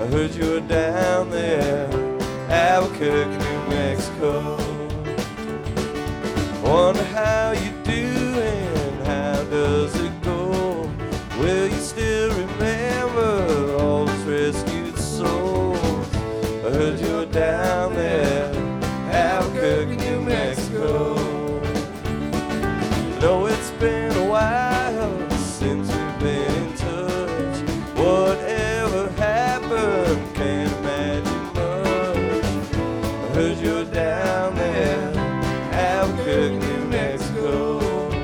heard you were down there, Albuquerque, New Mexico. Wonder how you doing, how does it go? Will you still remember all those rescued souls? I heard you were down there, Albuquerque, New Mexico. Know it's been a while since we've been in touch. Whatever happened, can't imagine much. I heard you were down there, Albuquerque, New Mexico.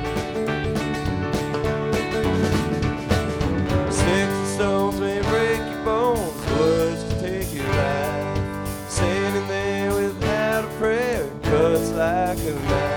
Sticks and stones may break your bones, words can take your life. Standing there without a prayer, it cuts like a knife.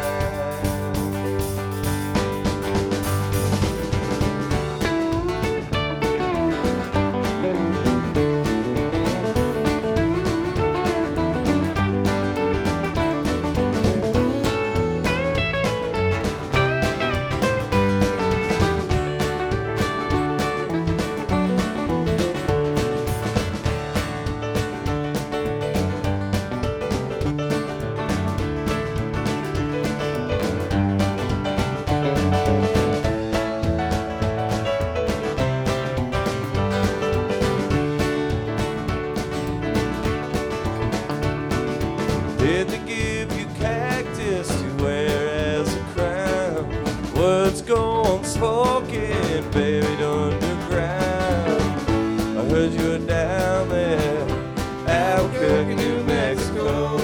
Did they give you cactus to wear as a crown? Words go unspoken, buried underground. I heard you were down there, Albuquerque, New Mexico.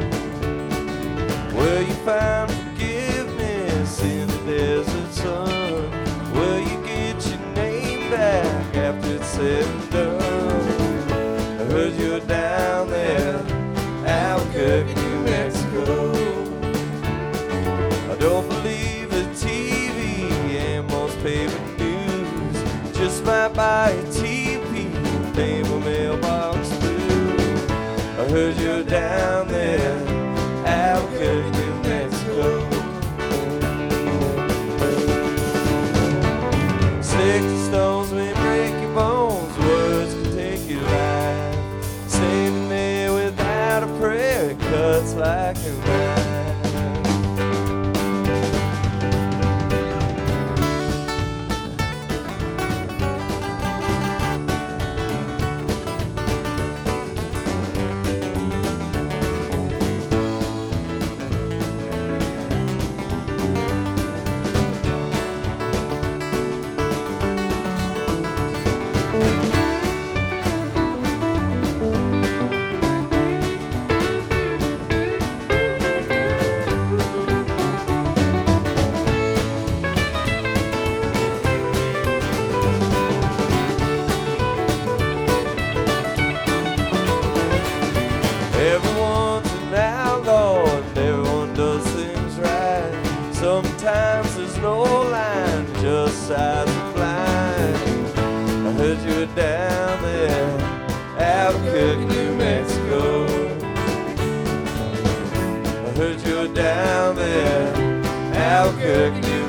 Will you find forgiveness in the desert sun? Will you get your name back after it's said and done? I heard you were down there, Albuquerque, New Mexico. I don't believe the TV and most paper news. Just might buy a TP, name a mailbox blue. I heard you were down there, Albuquerque, New Mexico. Sticks and stones may break your bones, words can take your life. Standing there without a prayer, it cuts like a knife. Everyone's an outlaw and everyone does things right. Sometimes there's no line, just size of blind. I heard you were down there, Albuquerque, New Mexico. I heard you were down there, Albuquerque, New